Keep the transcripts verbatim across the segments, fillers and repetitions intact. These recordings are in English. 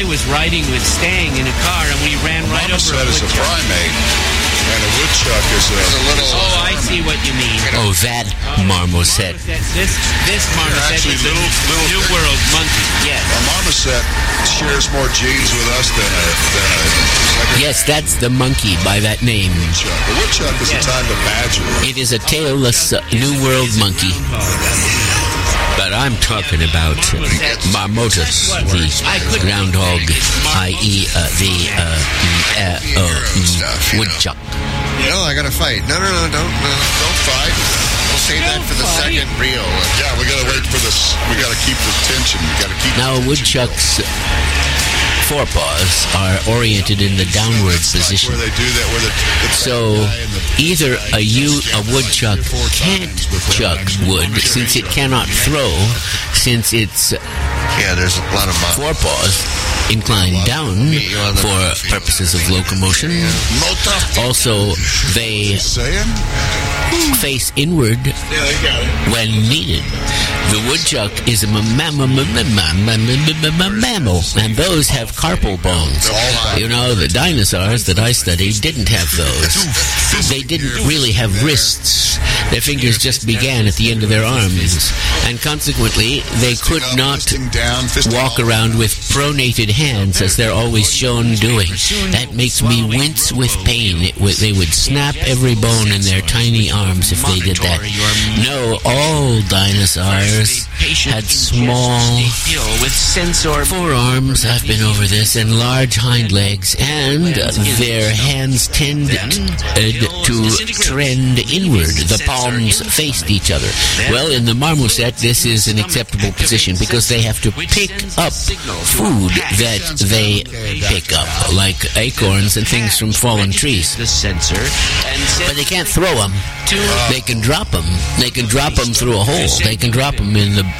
I was riding with Stang in a car, and we ran right over a Marmoset is a woodchuck. primate, and a woodchuck is a, It's a little. Oh, I see what you mean. Oh, that marmoset. This this marmoset actually is a little- little- New World monkey. Yes. a marmoset shares more genes with us than a, than a like a Yes, that's the monkey by that name. woodchuck. A woodchuck is Yes. a type of badger. It is a tailless uh, New World monkey. But I'm talking about Marmotus, the groundhog, that is uh, the uh, uh, uh, mm, woodchuck. No, I gotta fight. No, no, no, don't, no, Don't fight. we'll save that for the second reel. Yeah, we gotta wait for this. We gotta keep the tension. We gotta keep. Now, a woodchuck's forepaws are oriented in the downward position. Where they do that, where the, the So either a, u- a woodchuck can't chuck wood since it cannot throw, since its Yeah, there's a lot of uh, forepaws inclined down for purposes of locomotion. Also, they saying. face inward when needed. The woodchuck is a mammal, mammal, and those have carpal bones. You know, the dinosaurs that I studied didn't have those. They didn't really have wrists. Their fingers just began at the end of their arms, and consequently, they could not walk around with pronated hands as they're always shown doing. That makes me wince with pain. It would, they would snap every bone in their tiny arms if they did that. No, all dinosaurs had small forearms, I've been over this, and large hind legs, and their hands tended to trend inward. The palms faced each other. Well, in the marmoset, this is an acceptable position because they have to pick up food that they pick up, like acorns and things from fallen trees. But they can't throw them. They can drop them. They can drop them through a hole. They can drop them in the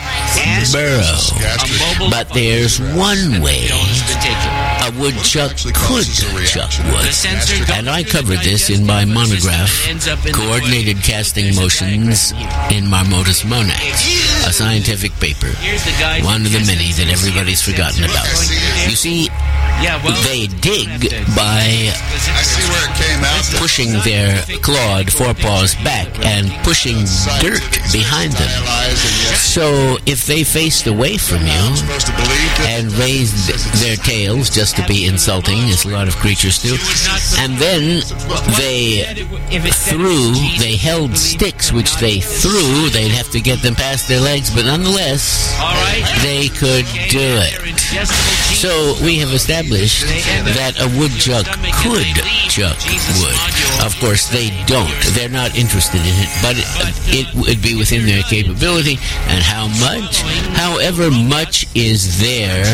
burrow. But there's one way a woodchuck could chuck wood. And I covered this in my monograph, Coordinated Casting Motions in Marmotus Monax, a scientific paper, one of the many that everybody's forgotten about. You see, they dig by pushing their clawed forepaws back and pushing dirt behind them. So if they faced away from you and raised their tails just to be insulting, as a lot of creatures do, and then they threw, they held sticks which they threw, they'd have to get them past their legs, but nonetheless, they could do it. So we have established that a woodchuck could chuck wood. Of course, they don't. They're not interested in it, but it, it would be within their capability. And how much? However much is there,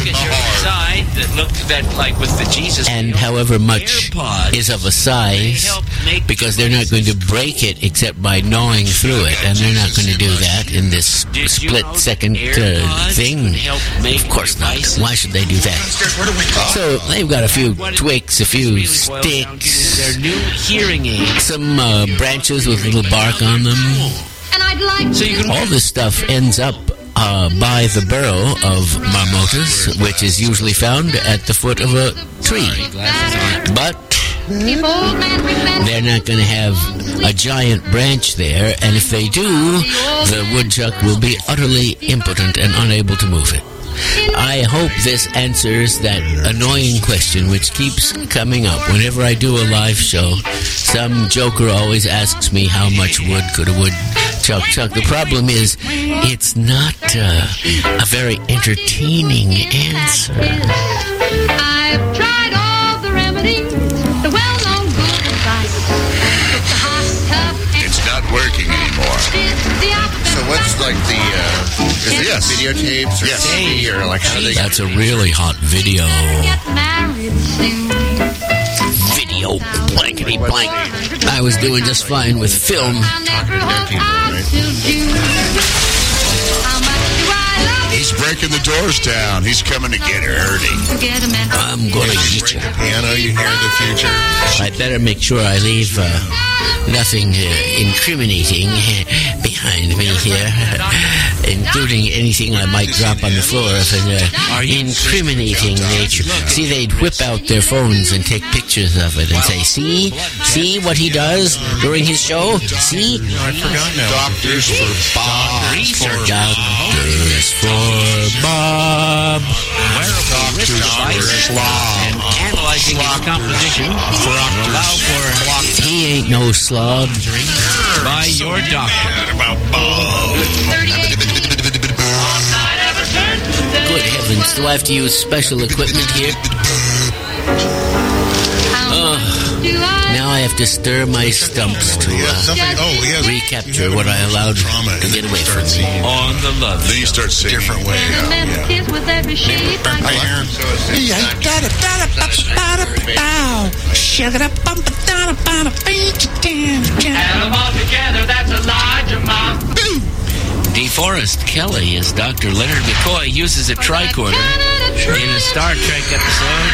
and however much is of a size, because they're not going to break it except by gnawing through it, and they're not going to do that in this split-second uh, thing. Of course not. Why should they do that? So they've got a few twigs, a few sticks, Their new hearing aids. some uh, branches with little bark on them. And I'd like So you can All this stuff ends up uh, by the burrow of Marmotus, which is usually found at the foot of a tree. But if old man remembers they're not going to have a giant branch there, and if they do, the woodchuck will be utterly impotent and unable to move it. I hope this answers that annoying question which keeps coming up whenever I do a live show. Some joker always asks me how much wood could a woodchuck chuck. The problem is it's not uh, a very entertaining answer. I've tried all the remedies, the well-known good advice. Took the hot tub and It's not working anymore. did the opposite. So what's like the uh, is it Yes. videotapes or Yes. C D or like how do they That's a really hot video. Get married soon. Video blankety blank. I was doing just fine with film. I never hope I still do. How much do I love you? He's breaking the doors down. He's coming to get her early. Get a man. I'm going to get you. piano you hear in the future? I better make sure I leave uh, nothing uh, incriminating behind me here. including anything I might drop on the floor of an uh, incriminating nature. See, they'd whip out their phones and take pictures of it and say, see? See what he does during his show? See? I forgot now. Doctors for Bob. Research. Doctors for Bob. Wearable wrist device and analyzing its composition to allow for He ain't no slob. by your doctor. Good heavens, do I have to use special equipment here? Now I have to stir my stumps to He has uh, something. Oh, he has recapture what I allowed trauma. to get away from me. On the love. Then you start singing. different way. The man Yeah. kiss with every shape I Hi, can. Aaron. Add them all together, that's a large amount. DeForest Kelly as Doctor Leonard McCoy uses a tricorder in a Star Trek episode.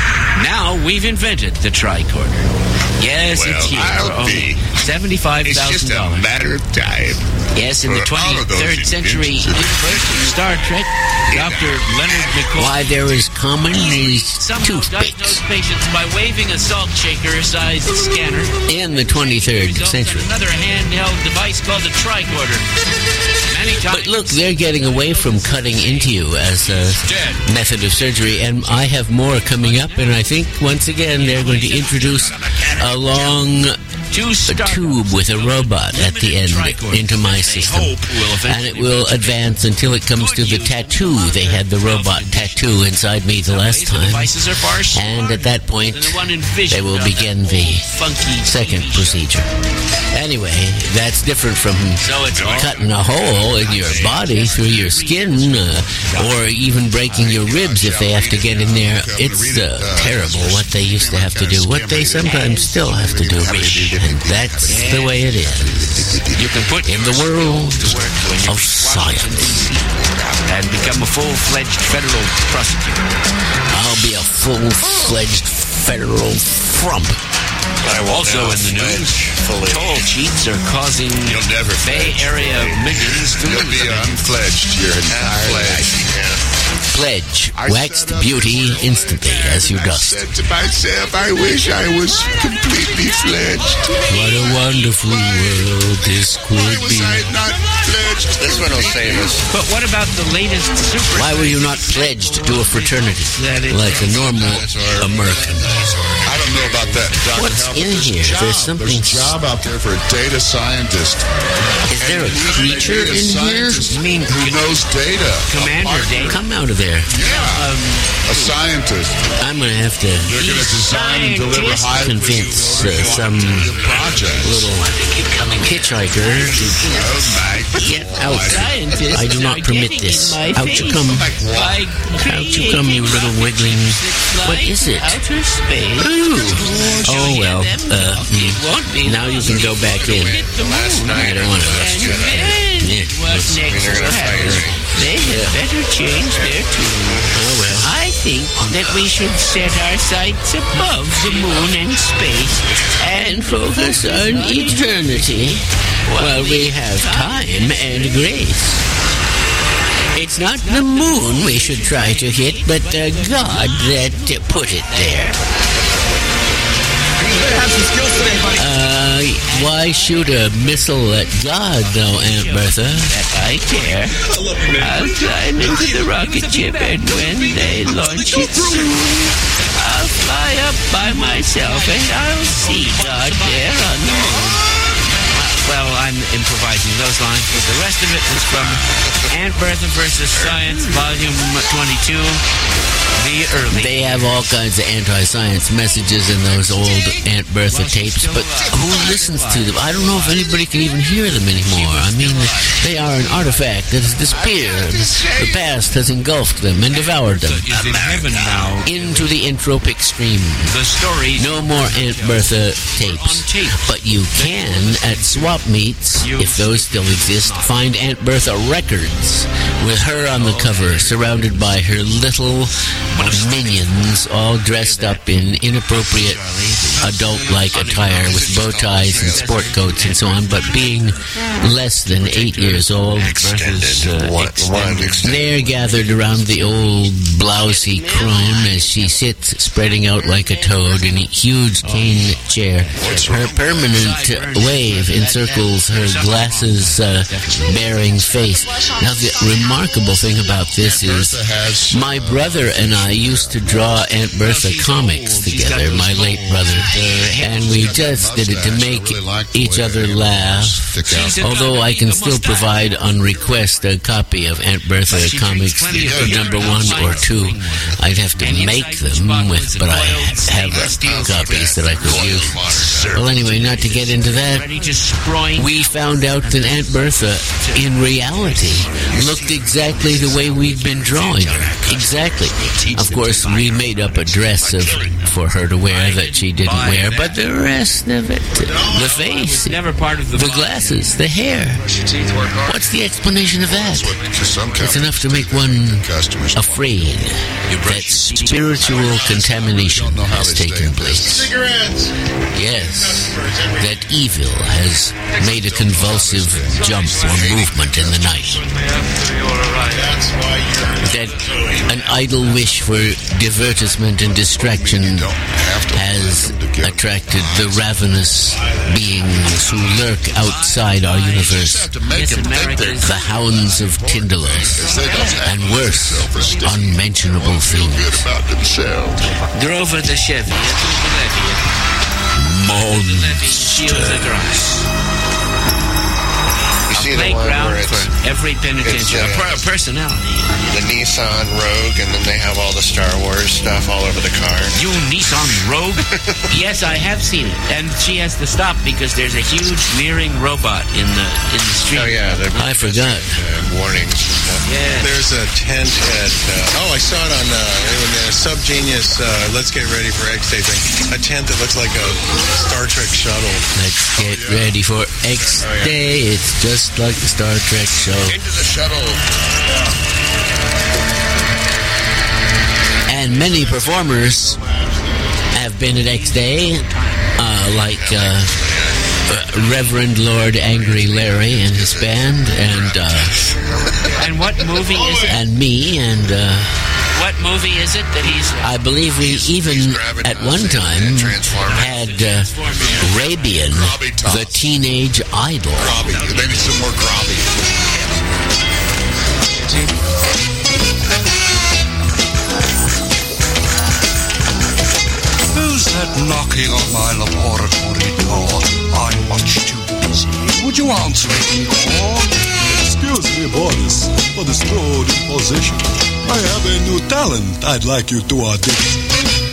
Now we've invented the tricorder. Yes, Well, it's here I'll for only be. seventy-five It's thousand just a dollars. matter of time. Yes, in the for all of those twenty-third century inventions. universe of Star Trek, Doctor Leonard McCoy Why, there is common as somehow diagnosed toothpicks patients by waving a salt shaker-sized scanner. in the twenty-third Results in century. another handheld device called a tricorder. Many times. But look, they're getting away from cutting into you as a method of surgery, and I have more coming up, and I think, once again, they're going to introduce a long Two a start- tube with a robot at the end into my system. And it will advance until it comes to the tattoo. They had the robot tattoo inside me the last time. Devices are far And at that point, than the one envisioned they will on begin that the funky second procedure. Anyway, that's different from So it's all- cutting a hole in your body through your skin, uh, or even breaking your ribs if they have to get in there. It's uh, terrible what they used to have to do, what they sometimes still have to do. And that's the way it is You can put in the world of science. and become a full-fledged federal prosecutor. I'll be a full-fledged federal frump. Also in the news, toll cheats are causing You'll never Bay fledge. Area millions to You'll lose. be unfledged your entire life. Pledge, I waxed sat up beauty there instantly as you and I dust. said to myself, I wish I was completely fledged. What a wonderful world this Why could was be. I not fledged? This one will save us. But what about the latest super... Why were you not pledged to a fraternity like a normal American? I don't know about that, Doctor What's Hell, but in there's a here? job. There's something There's a job out there for a data scientist. Is there a And we need creature data in here? scientist You mean who knows data? Commander A partner. Data? Come out of there. Yeah, a scientist. I'm going to have to They're going to design and deliver high convince uh, some projects. little hitchhiker to Oh my get out. I do not permit this. Out you come. Out you come, you little wiggling. What is it? Outer space. Ooh. Oh, well. Uh, hmm. Now you can go back in. I don't want to rush you. Yeah. What next they're will gonna fight happen? her. They had better change their tune. Oh, well. I think that we should set our sights above the moon and space And focus on eternity while we have time and grace. It's not the moon we should try to hit, but uh, God that uh, put it there. Uh, why shoot a missile at God, though, Aunt Bertha? that I care. I'll climb into the rocket ship, and when they launch it soon, I'll fly up by myself, and I'll see God there on the moon. Well, I'm improvising those lines, but the rest of it is from Aunt Bertha versus Science, Volume twenty-two, the early. They have all kinds of anti-science messages in those old Aunt Bertha tapes, but who listens to them? I don't know if anybody can even hear them anymore. I mean, they are an artifact that has disappeared. The past has engulfed them and devoured them is in heaven now. into the entropic stream. The stories No more Aunt Bertha tapes, but you can at swap meets, if those still exist, find Aunt Bertha records with her on the cover, surrounded by her little minions, all dressed up in inappropriate adult-like attire with bow ties and sport coats and so on, but being less than eight years old. Extended. uh, One, one they're gathered around the old blousy crone as she sits spreading out like a toad in a huge cane chair. Her permanent wave encircles her glasses uh, bearing face. Now the remarkable thing about this is my brother and I used to draw Aunt Bertha comics together, my late brother, and we just did it to make each other laugh. Although I can still provide on request a copy of Aunt Bertha comics number one or two. I'd have to make them with, but I have uh, copies that I could use. Well, anyway, not to get into that, we found out that Aunt Bertha, in reality, looked exactly the way we'd been drawing her. Exactly. Of course, we made up a dress of, for her to wear that she didn't wear, but the rest of it, the face, the glasses, the hair. What's the explanation of that? It's enough to make one afraid that spiritual contamination has taken place. Yes, that evil has made a convulsive jump or movement in the night. That an idle wish for divertisement and distraction has attracted the ravenous beings who lurk outside our universe, the hounds of Tindalos, and worse, unmentionable things. Grover the Chevy. Monsters. You see the one Playground where it's, for every penitentiary, it's, uh, per- personality. the Nissan Rogue, and then they have all the Star Wars stuff all over the car. You Nissan Rogue? Yes, I have seen it, and she has to stop because there's a huge leering robot in the in the street. Oh yeah, the I forgot. uh, warnings and stuff. Yeah. There's a tent at, uh, oh, I saw it on uh, when, uh, Subgenius, uh, Let's Get Ready for X-Day thing. A tent that looks like a Star Trek shuttle. Let's get ready for X Day. It's just like the Star Trek show. Into the shuttle. And many performers have been at X Day, uh, like uh, uh, Reverend Lord Angry Larry and his band, and uh, And what movie is it? and me, and uh, What movie is it that he's... I believe we even at one time had uh, Rabian, the teenage idol. Grobby. Maybe some more grobby. Who's that knocking on my laboratory door? I'm much too busy. Would you answer it, or? Excuse me, Boris, for this rude imposition. I have a new talent I'd like you to audition.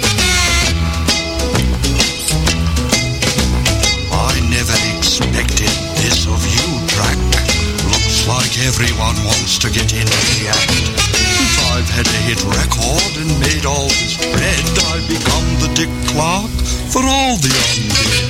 I never expected this of you, Drac. Looks like everyone wants to get in the act. Since I've had a hit record and made all this bread, I've become the Dick Clark for all the undead.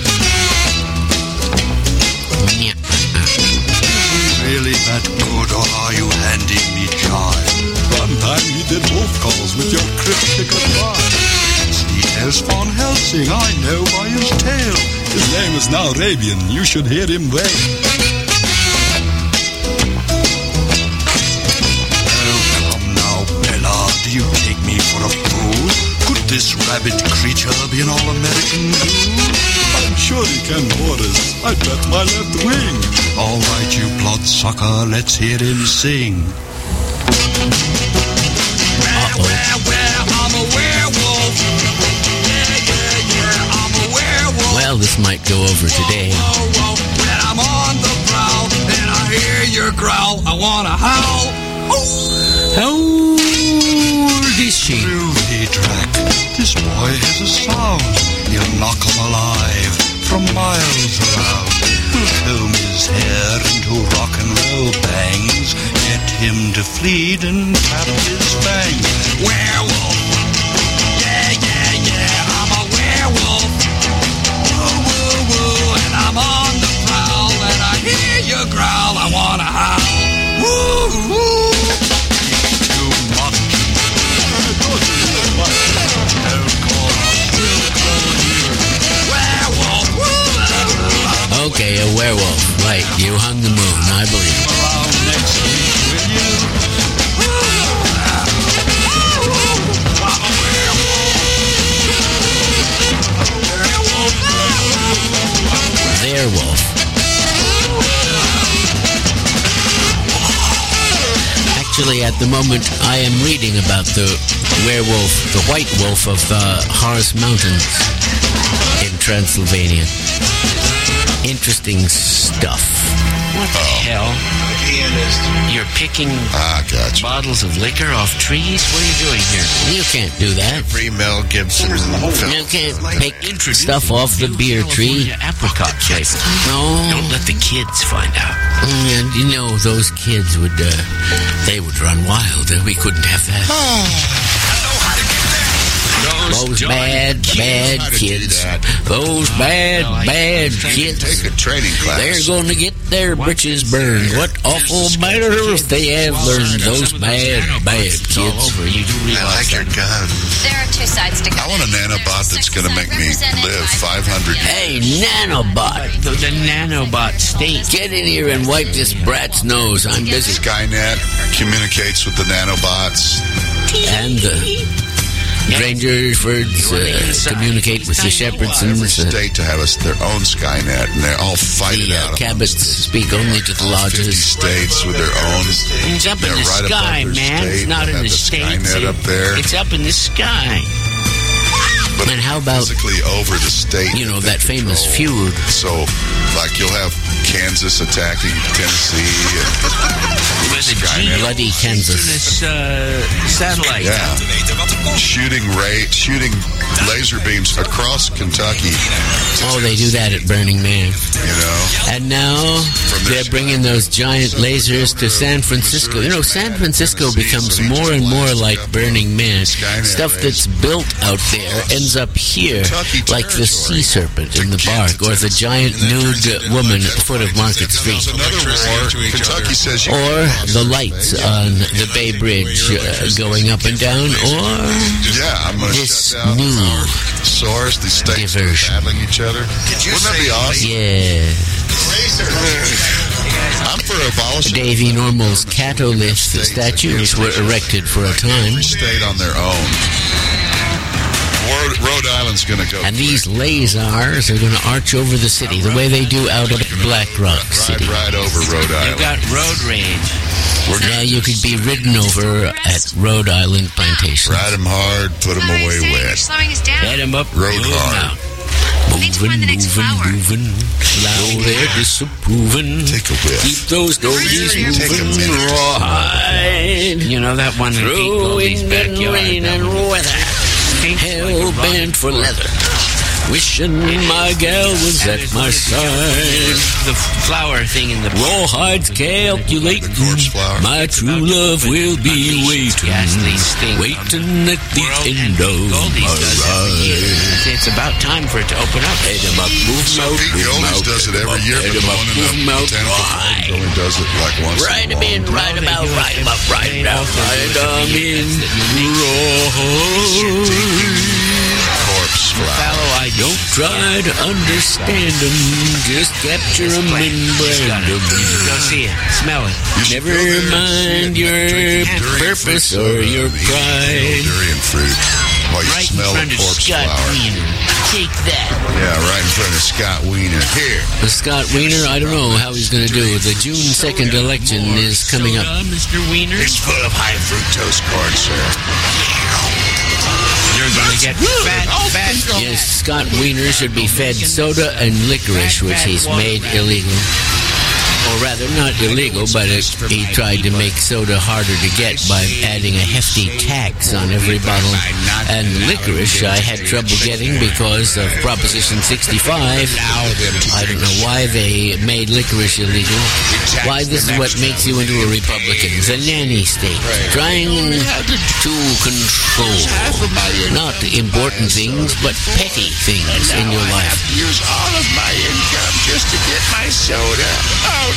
Really that good, or are you handing me jive? One time he did wolf calls with your cryptic advice. See, there's Von Helsing, I know by his tail. His name is now Rabian. You should hear him wail. Oh, come now, Bella, do you take me for a fool? Could this rabbit creature be an all-American ghoul? I'm sure he can, Boris. I bet my left wing. All right, you bloodsucker, let's hear him sing. Uh-oh. I'm a werewolf. Yeah, yeah, yeah, I'm a werewolf. Well, this might go over today. When I'm on the prowl and I hear your growl, I wanna howl. How old is she? Groovy Drac, this boy has a sound. He'll knock him alive from miles around. He'll comb his hair into rock and roll bangs, get him to fleet and tap his fangs. Werewolf, yeah, yeah, yeah, I'm a werewolf. Woo, woo, woo, and I'm on the prowl, and I hear you growl, I wanna howl. Woo, woo. Too much. Don't call us, we'll call you werewolf. Woo, woo, woo. Okay, a werewolf. Right, you hung the moon, I believe. Around next week, will you? Actually, at the moment, I am reading about the werewolf, the white wolf of the Harz Mountains in Transylvania. Interesting stuff. What the Oh. hell? You're picking Ah, gotcha. bottles of liquor off trees? What are you doing here? You can't do that. Every Mel Gibson film. You can't pick stuff off the beer tree. California apricot flavor. No. Don't let the kids find out. And you know, those kids would, uh, they would run wild. We couldn't have that. Those bad, bad How to do kids. that. Those bad, bad Take kids. a training class. They're going to get their britches burned. What awful manners they have learned, those bad, bad It's all kids. over. You do I realize like your that. gun. There are two sides to I want a nanobot that's going to make me live five hundred years. Hey, nanobot, The, the nanobot state. get in here and wipe this brat's nose. I'm busy. Skynet communicates with the nanobots. And the Rangerfords uh, communicate with the Every Shepherdsons. Uh, state to have us their own Skynet, and they all fight it the out. uh, Cabots speak only to the All fifty lodges. states with their own. It's up in They're the right above sky, their man. state. It's not They in have the the states. Skynet up there. It's up in the sky. But And how about, physically over the state? you know, they that famous control. feud? So, like, you'll have Kansas attacking Tennessee. And With a Skynet. Bloody Kansas. This uh, satellite. Yeah. Shooting ray, shooting laser beams across Kentucky. Oh, they do that at Burning Man. You know. And now they're bringing those giant lasers to San Francisco. You know, San Francisco becomes more and more like Burning Man. Stuff that's built out there ends up here, like the sea serpent in the bark, or the giant nude woman at the foot of Market Street, Another war. Kentucky says you or the lights on the Bay Bridge uh, going up and down, or yeah, I'm going to this shut down new our source. These states that are diversion. battling each other. Wouldn't that be awesome? yeah. I'm for abolishing Davy Normal's catolith statues were erected for a time. every state on their own. Rhode, Rhode Island's going to go. And these lasers are going to arch over the city the way they do out at Black Rock ride City. right over Rhode You Island. got road rage. Yeah, you could be ridden over at Rhode Island Plantation. Ride them hard, put them away wet. slowing us down. Head him up, Road move 'em hard. out. Thanks for Moving, the next moving, flower. moving. Loud they're disapproving. Take a whiff. Keep those doggies Take a moving minute. right. You know that one in Pete Through Goldie's wind and backyard. rain that and one? weather. Tastes like a Hell rotten bent for fruit. leather. Wishing my gal was And at there's my one- side. The flower thing in the Rawhides calculating. The corpse flower. My true love will be waiting. Ghastly stink. Waiting at the World end and of Goldie's my does every year. ride. It's, it's about time for it to open up. Head 'em up, move 'em So out, Pete move 'em Goldie's out. does it head 'em every up, year, head but 'em the up, one in move 'em the out. botanical garden Right. only does it like once Right in a em in, while. right No, they about, do it right 'em up, right They 'em out, also do right it 'em every year. in. It's that unique Corpse flower. fallow idea. Don't try to understand them, just capture them and brand them. Go see it. Smell it. You should Never go there and mind see it. your Drink durian purpose fruit or soda, your eat pride. Durian fruit while you Right in smell a front of corpse Scott flower. Wiener. Take that. Yeah, right in front of Scott Wiener. Here. Uh, Scott Wiener, I don't know how he's going to do. The June second election is coming up. Soda, Mister Wiener. It's full of high fructose corn syrup. You're going to get fat, fat. Yes, Scott Wiener should be fed soda and licorice, which he's made illegal. Or rather, not illegal, but it, he tried to make soda harder to get by adding a hefty tax on every bottle. And licorice I had trouble getting because of Proposition sixty-five. I don't know why they made licorice illegal. Why this is what makes you into a Republican. The nanny state. Trying to control not important things, but petty things in your life. Use all of my income just to get my soda. Oh,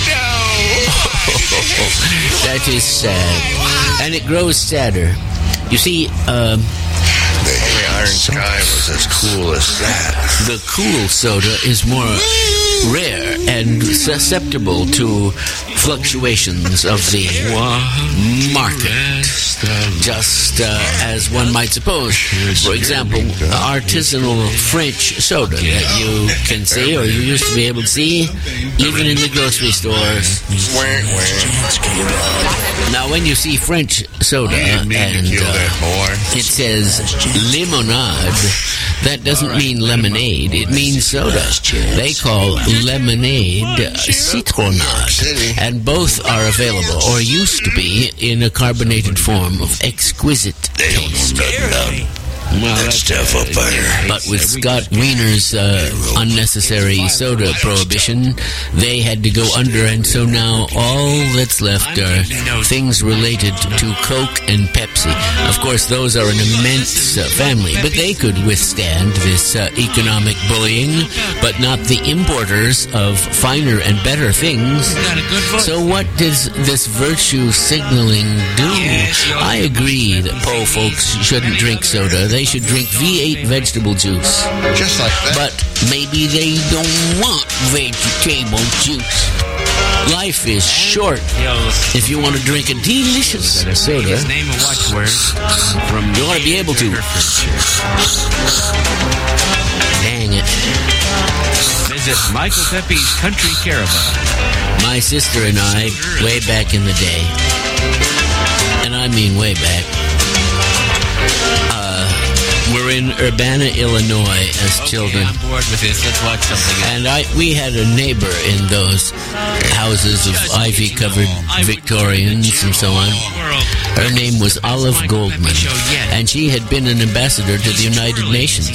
That is sad. And it grows sadder. You see, um, Only Iron Sky was as cool as that. the cool soda is more rare and susceptible to fluctuations of the market, just uh, as one might suppose. For example, artisanal French soda that you can see, or you used to be able to see, even in the grocery stores. Now Now, when you see French soda and uh, it says limonade, that doesn't mean lemonade. It means soda. They call lemonade citronade, and both are available, or used to be, in a carbonated form of exquisite taste. Well, that's stuff up there. But with Scott Wiener's uh, unnecessary soda prohibition, they had to go under, and so now all that's left are things related to Coke and Pepsi. Of course, those are an immense uh, family, but they could withstand this uh, economic bullying, but not the importers of finer and better things. So what does this virtue signaling do? I agree that po folks shouldn't drink soda. They should drink V eight vegetable juice. Just like that. But maybe they don't want vegetable juice. Life is short. If you want to drink a delicious soda, Name a watchword from you want to be able to. Dang it. Visit Michael Pepe's Country Caravan. My sister and I, way back in the day, and I mean way back, uh, we're in Urbana, Illinois as Okay, children. I'm bored with this. Let's watch something. And I, we had a neighbor in those houses of ivy-covered Victorians and so on. Her name was Olive Goldman, and she had been an ambassador to the United Nations.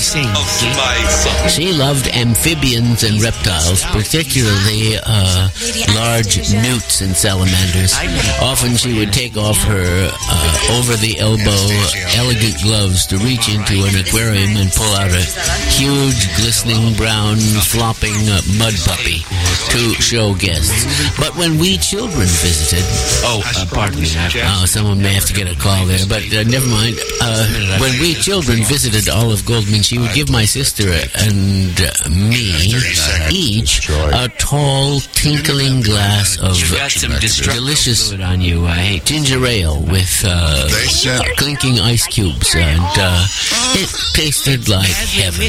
She loved amphibians and reptiles, particularly uh, large newts and salamanders. Often she would take off her uh, over-the-elbow elegant gloves to reach into an aquarium and pull out a huge, glistening, brown, flopping uh, mud puppy to show guests. But when we children visited... Oh, uh, pardon me. Oh, someone may have to get a call there, but uh, never mind. Uh, when we children visited Olive Goldman, she would give my sister and uh, me each a tall, tinkling glass of delicious on you. I hate ginger ale with uh, clinking ice cubes, and uh, it tasted like heaven.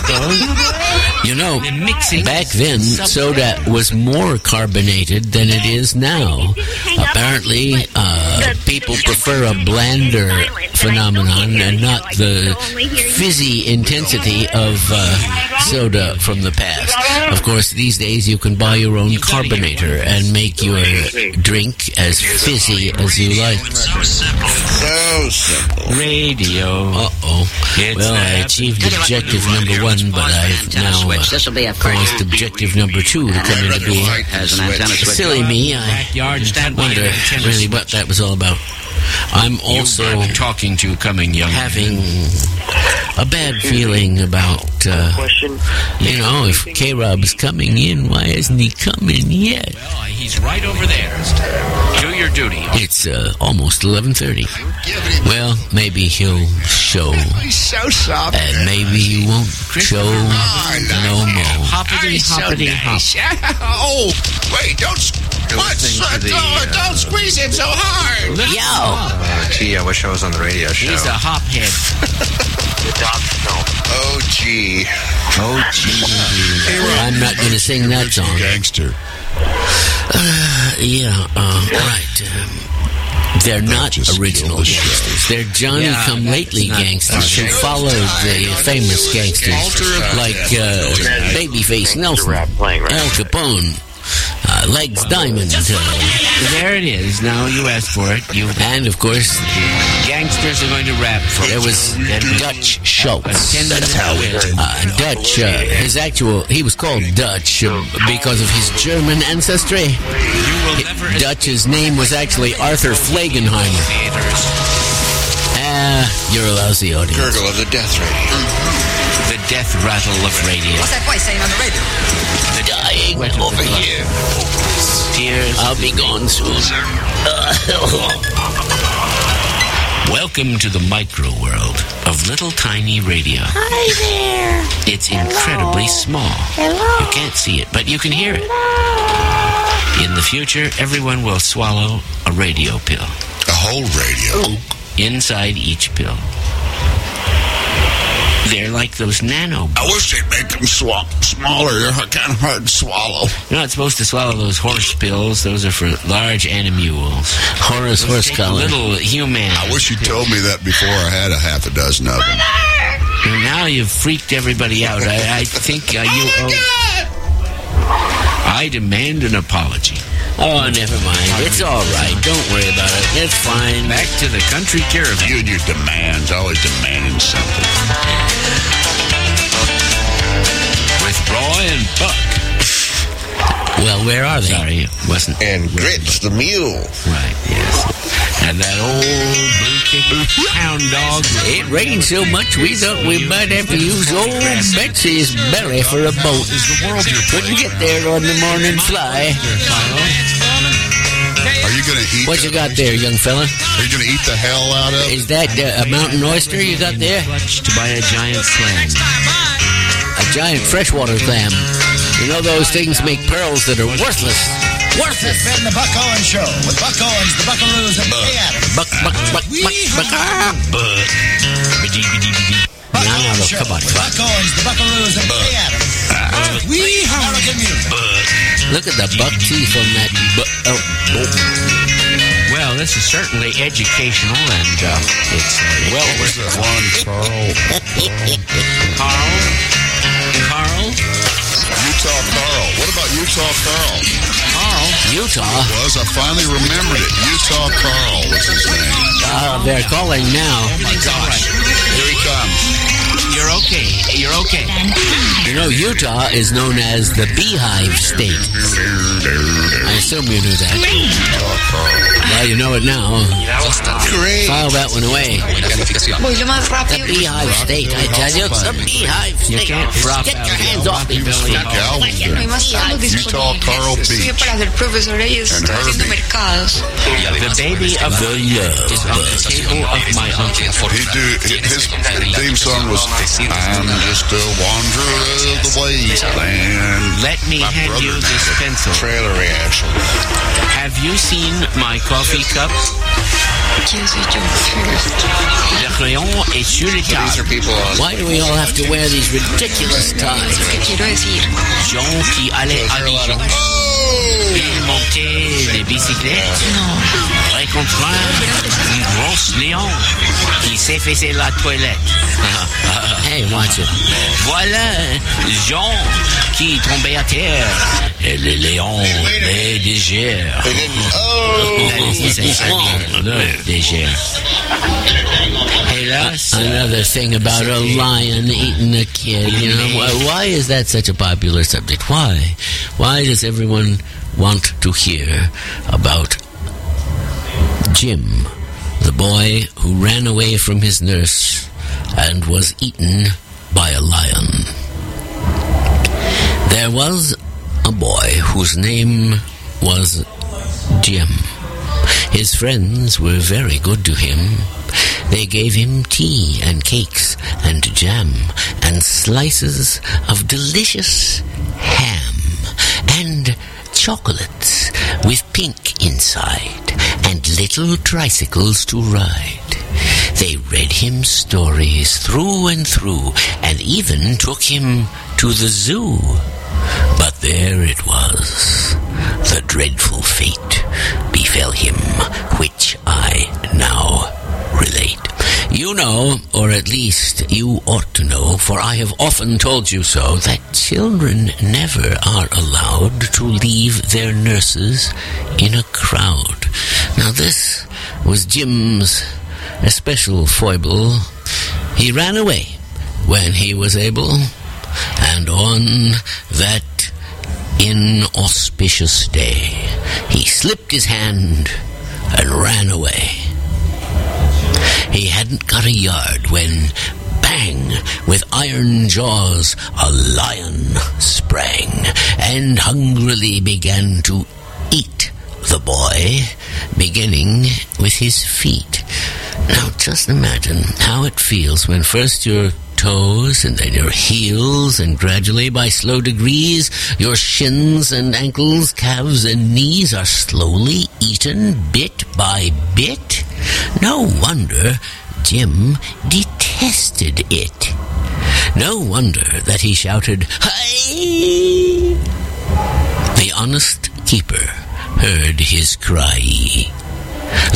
You know, back then, soda was more carbonated than it is now. Apparently, uh, people prefer a blander phenomenon and not the fizzy intensity of uh, soda from the past. Of course, these days you can buy your own carbonator and make your drink as fizzy as you like. So simple. Radio. Uh-oh. Well, I achieved objective number one, but I've now uh, caused objective number two to come into being. Silly me, I wonder really what that was all about. I'm also talking to coming young having a bad feeling about, uh, you know, if K-Rob's coming in, why isn't he coming yet? Well, he's right over there. Do your duty. It's uh, almost eleven thirty. Well, maybe he'll show, and maybe he won't show no more. Hoppity, hoppity, hop. Oh, wait, don't... What? The, don't, uh, don't squeeze him so hard. Yo! Uh, gee, I wish I was on the radio show. He's a hophead. Oh, gee. Oh, gee. I'm not going to sing that song. Gangster. Uh, yeah, uh, right. Um, they're not original gangsters. They're Johnny-come-lately gangsters who followed the famous gangsters like uh, Babyface Nelson, Al Capone, Uh, Legs Diamond. Uh, there it is. Now you asked for it. You and, of course, gangsters are going to rap. There was Dutch Schultz. That's how it uh, Dutch, uh, his actual, he was called Dutch uh, because of his German ancestry. Dutch's name was actually Arthur Flagenheimer. Ah, you're a lousy audience. Gurgle of the death radio. The death rattle of radio. What's that voice saying on the radio? The dying over here. Tears. I'll be gone soon. Welcome to the micro world of little tiny radio. Hi there. It's incredibly small. Hello. You can't see it, but you can hear it. In the future, everyone will swallow a radio pill. A whole radio? Inside each pill. They're like those nano. I wish they'd make them swap smaller. They're kind of hard to swallow. You're not supposed to swallow those horse pills. Those are for large animules. Horse Morris horse collar. Little human. I wish you told me that before I had a half a dozen of them. And now you've freaked everybody out. I, I think uh, you owe... I demand an apology. Oh, never mind. It's all right. Don't worry about it. It's fine. Back to the country caravan. You and your demands, always demanding something. With Roy and Buck. Well, where are they? Sorry, it wasn't. And Grits the mule. Right, yes. And that old blue-kicked hound dog. It rained so much we thought we might have to use old Betsy's belly for a boat. Couldn't get there on the morning fly. Are you going to eat? What you got there, young fella? Are you going to eat the hell out of it? Is that uh, a mountain oyster you got there? Clutched by a giant clam. A giant freshwater clam. You know those things make pearls that are worthless. Worthless. It's been the Buck Owens Show with Buck Owens, the Buckaroos, and Jay Adams. Buck, buck, buck, buck, buck, ah. Buck. No, no, no, come on. Buck Owens, the Buckaroos, and Jay Adams. We American music. Look at the buck teeth on that. Bu- oh, oh. Well, this is certainly educational, and uh, it's uh, Well, was that one, Carl? Carl. Carl. Utah Carl. What about Utah Carl? Carl. Utah. Was I finally remembered it? Utah Carl was his name. Ah, they're calling now. Oh my gosh! Here he comes. You're okay. You're okay. You know, Utah is known as the Beehive State. I assume you knew that. Well, you know it now. Great. File that one away. The Beehive State, I tell you. The Beehive You State. can't drop Get out your the hands off me. Utah Carl Beach. And Herbie. The baby of the love is on the table of my uncle. He do, his theme song was I'm just a wanderer of the wasteland. Let me My hand you brother- this pencil. Trailer reaction. Have you seen my coffee cup? Le crayon est sur les These are tables. people on. Why do we all have to wear these ridiculous ties? Gens qui allaient à Dijon. Ils montaient des bicyclettes. Rencontrant une grosse lion qui s'est fait la toilette. Hey, watch it. Voilà Jean qui tombait à terre. Et le lion les dégère. Oh! Dégère. Hélas. Another thing about a lion eating a kid, you know. Why, why is that such a popular subject? Why? Why does everyone want to hear about Jim, the boy who ran away from his nurse and was eaten by a lion? There was a boy whose name was Jim. His friends were very good to him. They gave him tea and cakes and jam and slices of delicious ham and chocolates with pink inside and little tricycles to ride. They read him stories through and through and even took him to the zoo. But there it was. The dreadful fate befell him, which I now relate. You know, or at least you ought to know, for I have often told you so, that children never are allowed to leave their nurses in a crowd. Now this was Jim's especial foible. He ran away when he was able, and on that inauspicious day, he slipped his hand and ran away. He hadn't got a yard when, bang, with iron jaws, a lion sprang and hungrily began to eat the boy, beginning with his feet. Now just imagine how it feels when first your toes and then your heels, and gradually by slow degrees your shins and ankles, calves and knees are slowly eaten bit by bit. No wonder Jim detested it. No wonder that he shouted, "Hi!" The honest keeper heard his cry.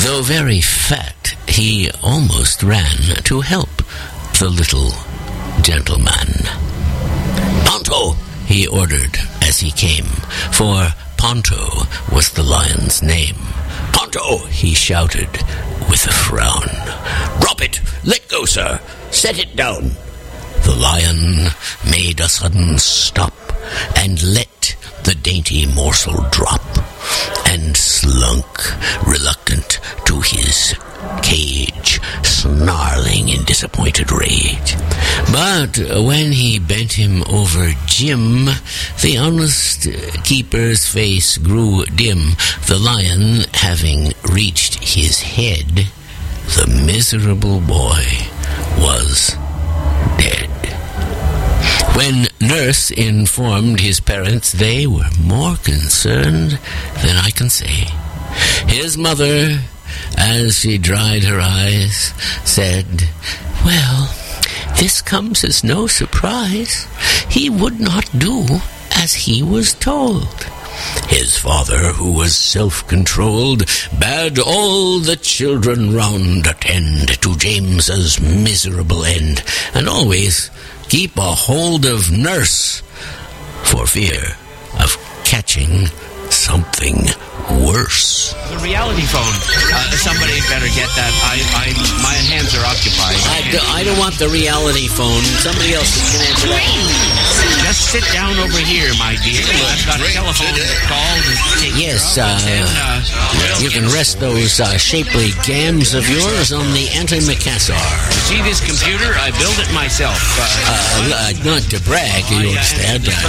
Though very fat, he almost ran to help the little gentleman. "Ponto!" he ordered as he came, for Ponto was the lion's name. "Ponto!" he shouted with a frown. "Drop it! Let go, sir! Set it down!" The lion made a sudden stop and let the dainty morsel drop and slunk reluctant to his cage, snarling in disappointed rage. But when he bent him over Jim, the honest keeper's face grew dim. The lion having reached his head, the miserable boy was dead. When Nurse informed his parents, they were more concerned than I can say. His mother, as she dried her eyes, said, "Well, this comes as no surprise. He would not do as he was told." His father, who was self-controlled, bade all the children round attend to James's miserable end, and always keep a hold of Nurse, for fear of catching something worse. The reality phone. Uh, somebody better get that. I, I, my hands are occupied. I, do, I don't want the reality phone. Somebody else can answer that. Just sit down over here, my dear. I've got a telephone call to take Yes, care uh, of. And, uh, you can rest those uh, shapely gams of yours on the antimacassar. See this computer? I built it myself. Uh, Uh, uh, not to brag, you understand. Uh,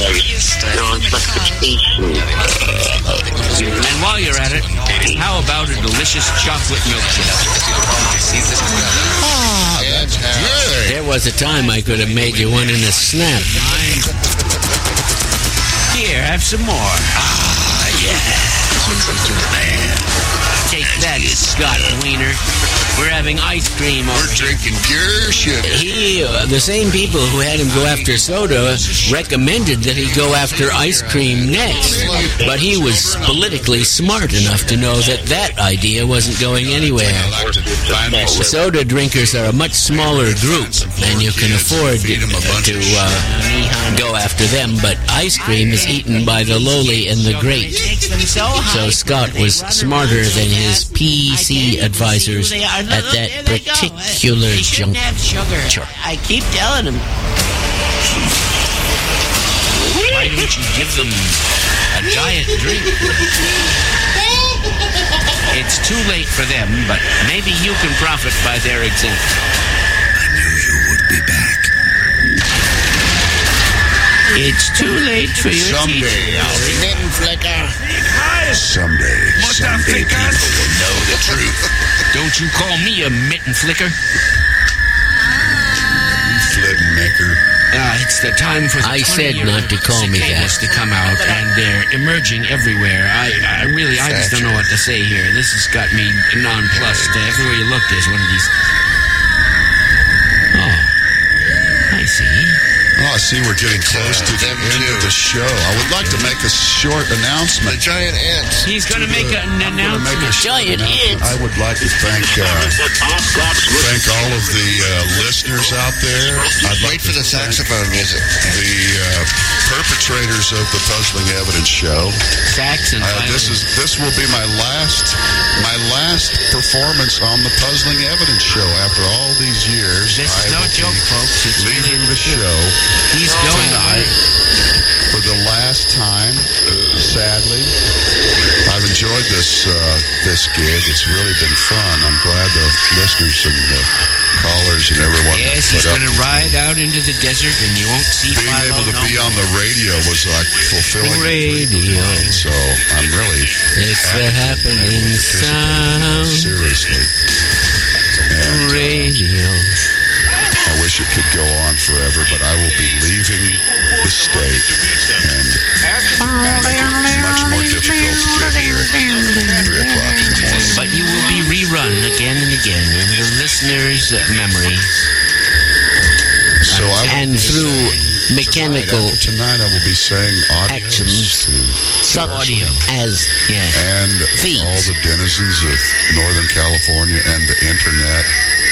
And while you're at it, how about a delicious chocolate milkshake? Ah, that's good. there was a time I could have made you one in a snap. Here, have some more. Ah, yeah. Take that, Scott Wiener. We're having ice cream over We're drinking pure sugar. He, uh, the same people who had him go after soda recommended that he go after ice cream next. But he was politically smart enough to know that that idea wasn't going anywhere. Soda drinkers are a much smaller group, and you can afford to uh, go after them. But ice cream is eaten by the lowly and the great. So Scott was smarter than his P C advisors at that particular juncture. I keep telling him. Why don't you give them a diet drink? It's too late for them, but maybe you can profit by their example. I knew you would be back. It's too late for your Someday, teacher. I'll be Mitten flicker. Someday, someday people will know the truth. Don't you call me a mitten flicker. You flitting maker. Uh, it's the time for the I said not to call me that. to come out, and they're emerging everywhere. I, I really, I just don't know what to say here. This has got me nonplussed. Uh, everywhere you look, there's one of these. Oh, I see. Oh, I see we're getting close to the end of the show. I would like to make a short announcement. The giant ants. He's going to make an I'm gonna make announcement. a short Giant announcement. ants. I would like to thank uh, thank all of the uh, listeners out there. I'd like Wait for to the thank saxophone music. the uh, perpetrators of the Puzzling Evidence Show. Sax and Uh, this violin. is this will be my last my last performance on the Puzzling Evidence Show. After all these years, This is I no will be joke, folks. It's leaving really the show He's going tonight for the last time. Uh, sadly, I've enjoyed this uh, this gig. It's really been fun. I'm glad the listeners and the callers and everyone. Yes, put he's up going to ride out into the desert, and you won't see being Philo able to no be on the radio was like fulfilling. Radio. So I'm really It's the happy to happening participate. sound. Seriously. And, uh, Radio. I wish it could go on forever, but I will be leaving the state, and it's much more difficult to get here at three o'clock in the morning. But you will be rerun again and again in the listener's uh, memory. So I will And through mechanical Tonight, tonight I will be saying audios actions, to such audio. as Yes. and Feeds. all the denizens of Northern California and the internet.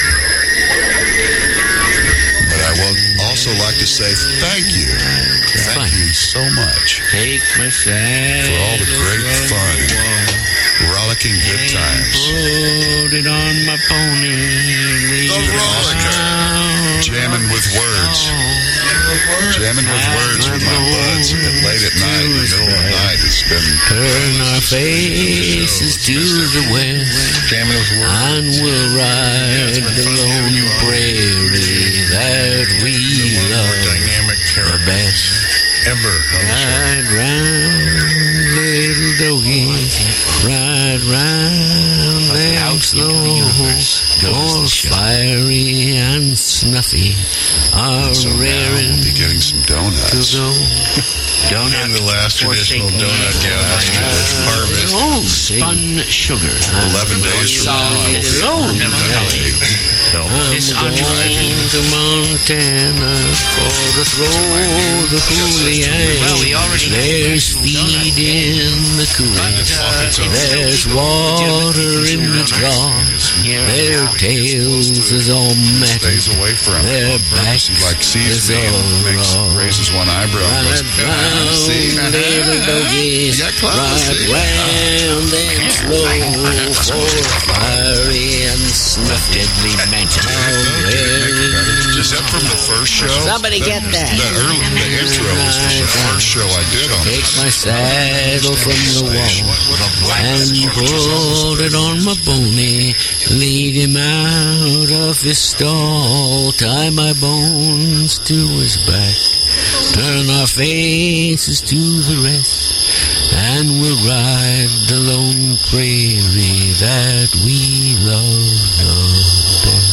But I will also like to say thank you. Thank Fun. you so much Take my side. for all the great fun, rollicking good times. Put it on my pony. The Rollicker. Jamming with words. Jamming with words with my buds at late at night, in the middle of the night. It's been turn our faces to the west, Jamming with words. and we'll ride the lone prairie that we More love dynamic the character best. ever on the show. Ride round, little doggies, ride round them slow, all fiery and snuffy, are so now raring we'll be getting some to donuts. go. Donut. And the last traditional donut gathering harvest. Oh, Spun sugar. Eleven days from now, I will be Solid. Never really. This I'm going to Montana for to throw the coulee. Well, we already There's feed in the coulee. There's water in the troughs. Their tails is all metal. stays away from Their it on purpose. He backs like sees is me and all makes, raw. raises one eyebrow and goes, Ride "Ah, round, see, little doggies, You got close, ride see? round and slow, for fiery and snuffy. Deadly mansion. Is that from the first show? Somebody get that. The, early, the intro was from the first show I did on Take this. my saddle from the wall and put it on my pony. Lead him out of his stall. Tie my bones to his back. Turn our faces to the rest, and we'll ride the lone prairie that we love the best.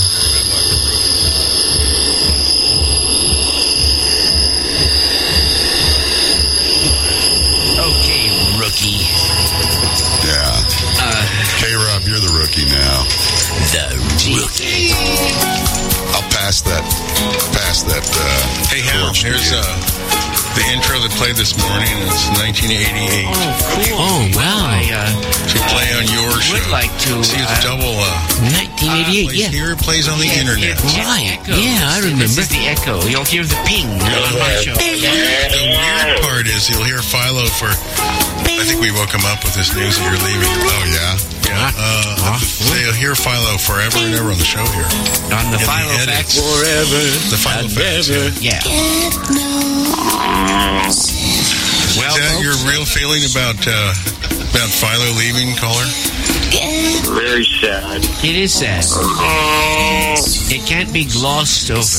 Okay, rookie. Yeah. Uh, K-Rob, you're the rookie now. the rookie. I'll pass that, pass that, uh, Hey, Hal, torch to here's you. uh, the intro that played this morning. It's nineteen eighty-eight. Cool. Oh, wow. I uh, To play on your show. would like to. See, it's uh, double. Uh, nineteen eighty-eight, plays yeah. here, it plays on the internet. Yeah, Right, echo. yeah, I This remember. is the echo. You'll hear the ping on my show. The weird part is you'll hear Philo for. I think we woke him up with this news that you're leaving. Oh, yeah? Yeah. Uh, they'll hear Philo forever and ever on the show here. On the In the Philo edits. Facts. Forever. The Philo and Facts, ever. Yeah. Well, Is that your real feeling about uh, about Philo leaving, caller? Very sad. it is sad. It can't be glossed over.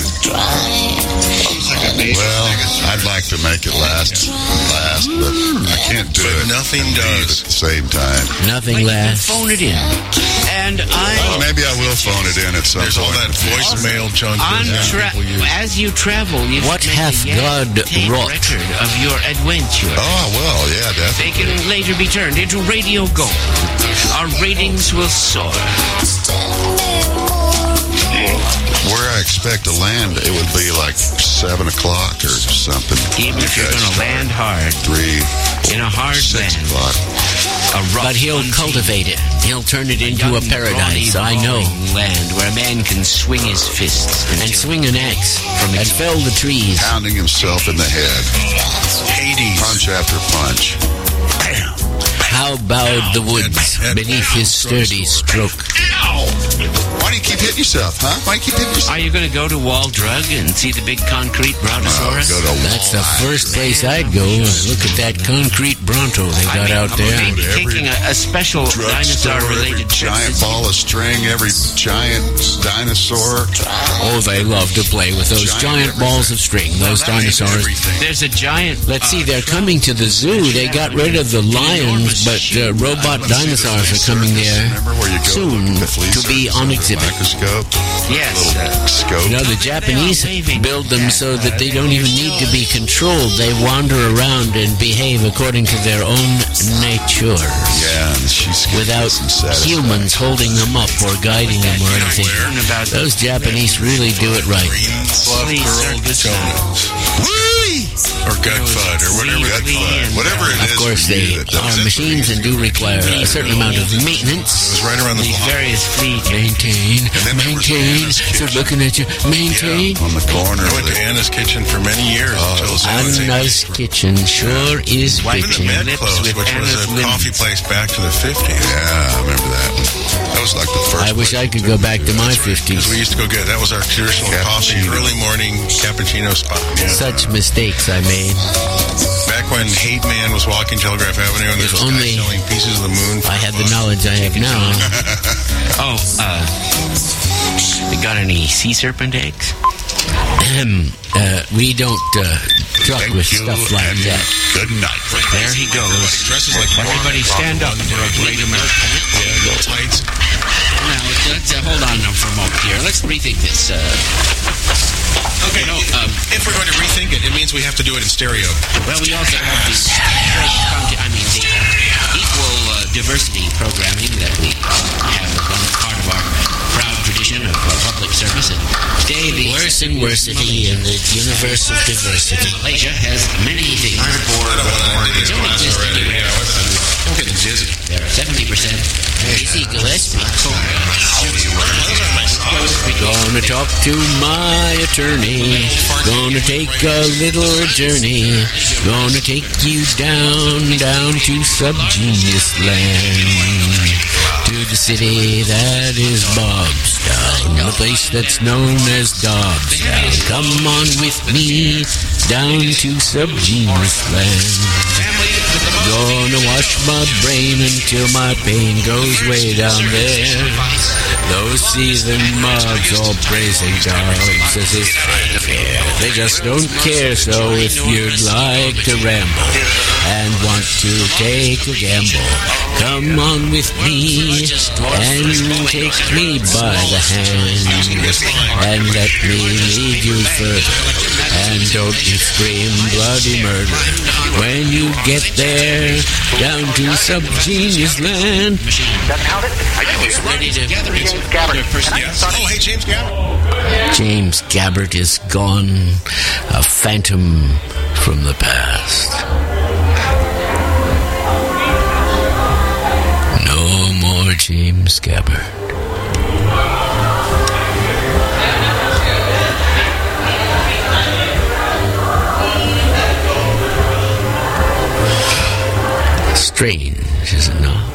Well, I'd like to make it last, last, but I can't do But it. nothing and leave does. At the same time. Nothing But you can lasts. phone it in. And I... Well, maybe I will phone it in at some There's all point. that voicemail junk On that tra- people use. as you travel, you What should make hath a God tape wrought? record of your adventure. Oh, well, yeah, They definitely. can later be turned into Radio Gold. Our ratings will soar. Where I expect to land, it would be like seven o'clock or something. Even if you're Okay, going to start land hard Three, in a hard six land. o'clock. A rough, But he'll unseen, cultivate it. He'll turn it into a young, paradise, brawny, I know. brawling land where a man can swing his fists And until- swing an axe and fell the trees. Pounding himself in the head. Hades. Punch after punch. How bowed the woods beneath his sturdy stroke. Why do you keep hitting yourself, huh? Why do you keep hitting yourself? Are you going to go to Wall Drug and see the big concrete brontosaurus? Oh, go to That's the first place I'd go. Look at that concrete Bronto they got out there. Maybe taking a, a special drugstore, every dinosaur-related trip. giant ball of string, every giant dinosaur. Oh, they love to play with those giant balls of string, those dinosaurs. There's a giant... Let's see, they're coming to the zoo. They got rid of the lions, but uh, robot dinosaurs are coming there soon to be on exhibit. Microscope. Yes. Uh, Scope. You know, the Japanese build them so that they don't even need to be controlled. They wander around and behave according to their own nature. Yeah, and she's getting Without some satisfaction. humans holding them up or guiding them or anything. Those Japanese really do it right. Fluff Please, curled sir, this donuts. Woo! Wee! Or gut fud, or whatever. Gut fud. Whatever it is. Of course, they are machines and do require a certain amount of maintenance. It was right around the These block. various fleet. Maintain, maintain. They're looking at you. Maintain. On the corner. I went to Anna's Kitchen for many years until San Jose. Anna's Kitchen sure is Even the bitchin'. Med Lips closed, with which was Anna's a limbs. coffee place back to the fifties. Yeah, I remember that one. That was like the first. I wish I could go back to my fifties. Because we used to go get, that was our traditional coffee, Cappuccino. early morning cappuccino spot. Yeah. Such mistakes I made. Back when Hate Man was walking Telegraph Avenue and there If was a guy only selling pieces of the moon. I had the knowledge I have now. Oh, uh, you got any sea serpent eggs? Ahem. uh, we don't uh, truck Thank with you stuff like and that. Good night. There he goes. Dresses like Everybody stand up for a great American. Yeah, little tights. Now, let's, uh, hold on now for a moment here. Let's rethink this. Uh, Okay, no, um, if we're going to rethink it, it means we have to do it in stereo. well, we also have the I mean, the equal uh, diversity programming that we have as one part of our proud tradition of uh, public service. And today, the Worse and worsity in the universe of diversity. Malaysia has many things. I don't want to Don't exist anywhere. I'm getting dizzy. There are seventy percent Casey Gillespie. Gillespie. Gonna talk to my attorney. Gonna take a little journey. Gonna take you down, down to subgenius land. To the city that is Bobstown. The place that's known as Dobstown. Come on with me down to subgenius land. Gonna wash my brain until my pain goes way down there. Those seasoned mugs all praising dogs as if they care. They just don't care. So if you'd like to ramble and want to take a gamble, come on with me and take me by the hand and let me lead you further. And don't you scream bloody murder when you get there down to subgenius land. Ready to gather its Oh, hey, James Gabbard. James Gabbard is gone, a phantom from the past. No more James Gabbard. Strange, is it not?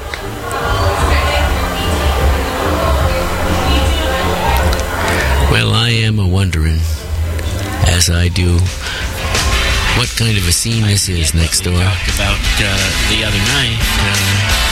Well, I am a wondering, as I do, what kind of a scene this is next door. talked about uh, the other night. Uh,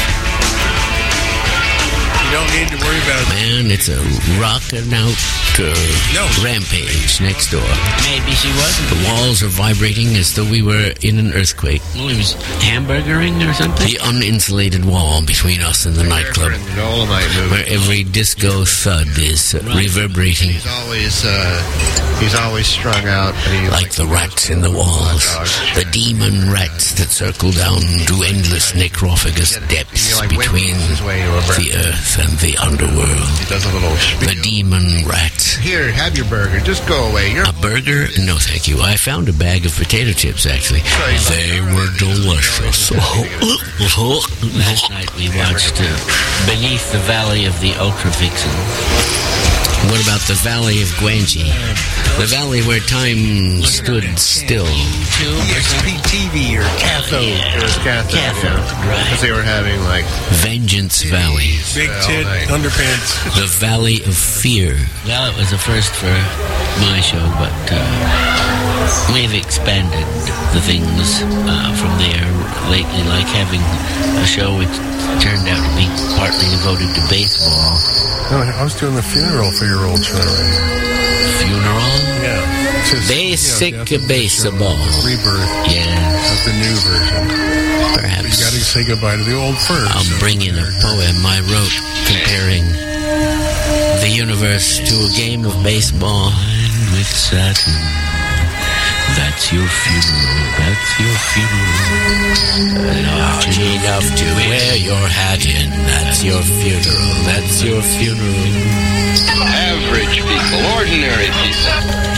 You don't need to worry about it. Man, it's a rockin' out uh, No. rampage next door. maybe she wasn't. The walls are vibrating as though we were in an earthquake. Well, he was hamburgering or something. The uninsulated wall between us and the nightclub, where every disco thud is uh, reverberating He's always, uh, he's always strung out. And he like the rats in the walls, the demon rats that circle down to endless necrophagus depths between the earth and the underworld. He does a little The demon rats. Here, have your burger. Just go away. You're A burger? No, thank you. I found a bag of potato chips, actually. They were delicious. Last night we watched uh, Beneath the Valley of the Ultra Vixen. What about the Valley of Guanji? The valley where time stood still. X P T V or cathode. It was cathode, Cathode, yeah. Because they were having, like, Vengeance Valley. Big tit underpants. The Valley of Fear. Well, it was a first for my show, but uh, we've expanded the things uh, from there lately, like having a show which turned out to be partly devoted to baseball. No, I was doing the funeral for your old show. Funeral? Yeah. Just, Basic you know, death baseball. Rebirth Yes. of the new version. You Perhaps got to say goodbye to the old first. I'll bring in a poem I wrote comparing the universe to a game of baseball. And with Saturn, that's your funeral, that's your funeral. Large enough to wear your hat in. That's your funeral. That's your funeral. Average people, ordinary people.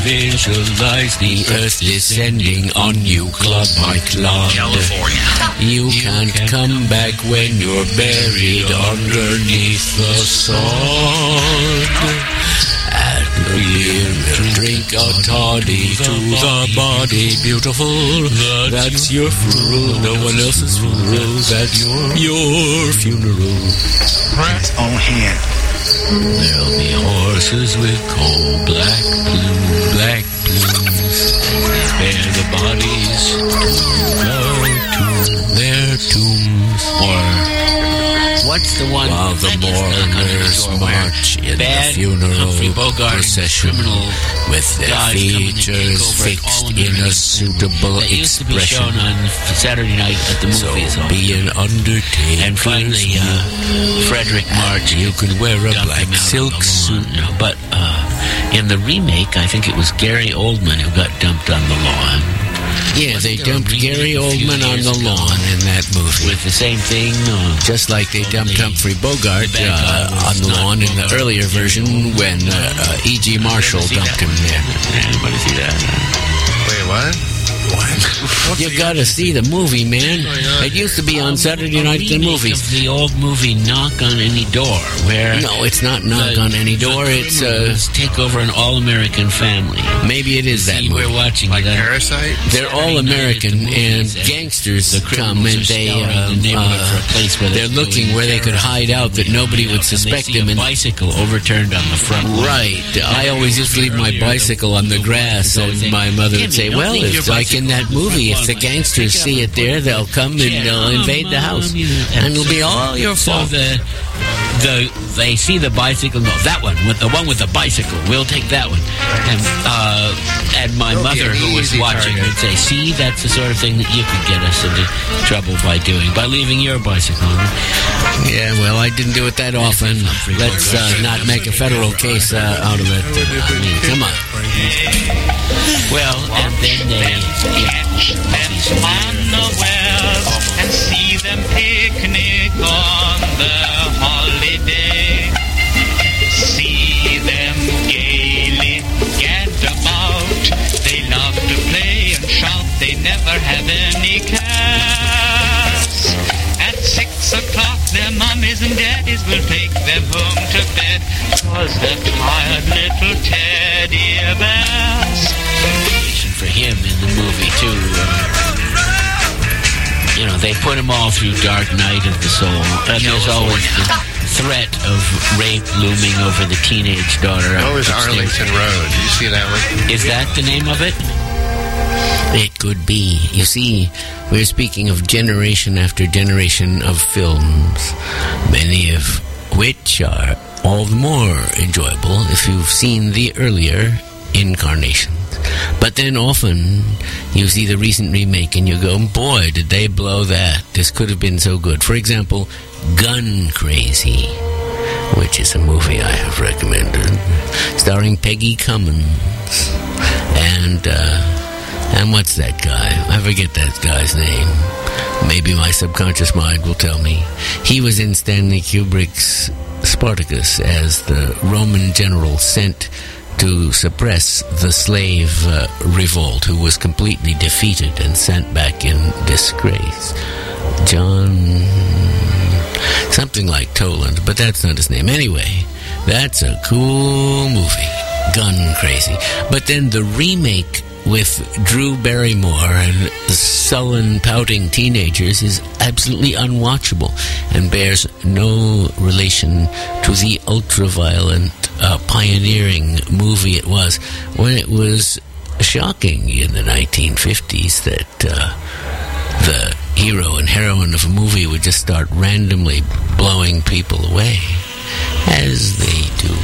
visualize the earth descending on you, club by club. California. You can't come back when you're buried underneath the sod. At the beer, drink a toddy to the body, beautiful. That's your funeral, no one else's funeral. That's your funeral. Press on hand. There'll be horses with coal black plumes, black plumes. Bear the bodies to go to their tombs. Or what's the one? While the mourners march in the funeral procession with their features fixed in a suitable expression. Used to be shown on Saturday night at the movies. So be an undertaker. And finally, uh, Frederick March. You can wear a black silk suit. But uh, in the remake, I think it was Gary Oldman who got dumped on the lawn. Yeah, they dumped Gary Oldman on the lawn in that movie. With the same thing? Uh, Just like they dumped Humphrey Bogart uh, on the lawn in the earlier version when uh, uh, E G. Marshall dumped him there. Anybody see that? Wait, what? What? You gotta see the movie, man. It used to be on Saturday night at the movies. The old movie Knock on Any Door, where no, it's not Knock the, on Any Door. It's uh, take over an all-American family. Maybe it is that movie. We're watching like that. Parasite. They're all American, and gangsters the come and they um, uh, they're looking where they could hide out that nobody would suspect them. And bicycle overturned on the front. Right. I always used to leave my bicycle on the grass, and my mother would say, "Well, it's like in that movie, if the gangsters see it there, they'll come and they'll invade the house, and it'll be all your fault." The, the they see the bicycle. No, that one, with the one with the bicycle. We'll take that one. And uh, and my mother, who was watching, would say, "See, that's the sort of thing that you could get us into trouble by doing, by leaving your bicycle." Yeah, well, I didn't do it that often. Let's uh, not make a federal case uh, out of it. I mean, come on. Well, and then they catch them unawares and see them picnic on the holiday. See them gaily get about. They love to play and shout. They never have any cares. At six o'clock, their mummies and daddies will take them home to bed, 'cause they're tired little teddy bears. For him in the movie too. Uh, you know, they put him all through Dark Night of the Soul, and there's always the threat of rape looming over the teenage daughter. Oh, it's Arlington Road. Did you see that one? Is that the name of it? It could be. You see, we're speaking of generation after generation of films, many of which are all the more enjoyable if you've seen the earlier incarnations. But then often you see the recent remake and you go, boy, did they blow that. This could have been so good. For example, Gun Crazy, which is a movie I have recommended, starring Peggy Cummins. And, uh, and what's that guy? I forget that guy's name. Maybe my subconscious mind will tell me. He was in Stanley Kubrick's Spartacus as the Roman general sent to suppress the slave uh, revolt, who was completely defeated and sent back in disgrace. John... something like Toland, but that's not his name. Anyway, that's a cool movie. Gun Crazy. But then the remake with Drew Barrymore and sullen, pouting teenagers is absolutely unwatchable and bears no relation to the ultra-violent, uh, pioneering movie it was when it was shocking in the nineteen fifties that uh, the hero and heroine of a movie would just start randomly blowing people away, as they do.